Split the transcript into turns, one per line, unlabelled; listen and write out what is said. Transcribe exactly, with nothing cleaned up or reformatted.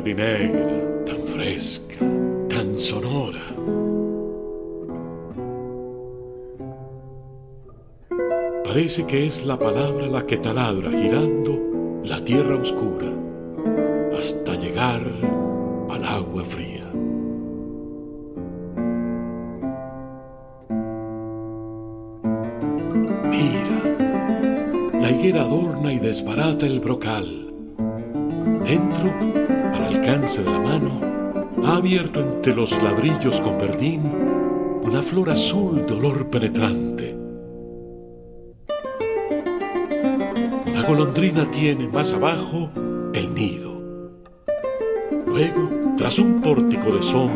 tarde negra, tan fresca, tan sonora. Parece que es la palabra la que taladra girando la tierra oscura hasta llegar al agua fría. Mira, la higuera adorna y desbarata el brocal. Dentro, al alcance de la mano, ha abierto entre los ladrillos con verdín una flor azul de olor penetrante. Una golondrina tiene más abajo el nido. Luego, tras un pórtico de sombra,